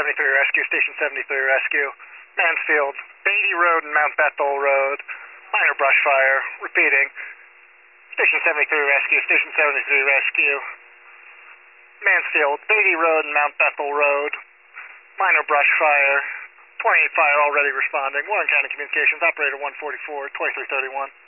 73 Rescue, Station 73 Rescue. Mansfield, Beatty Road and Mount Bethel Road. Minor brush fire. Repeating. Station 73 Rescue, Station 73 Rescue. Mansfield, Beatty Road and Mount Bethel Road. Minor brush fire. 28 fire already responding. Warren County Communications, Operator 144, 2331.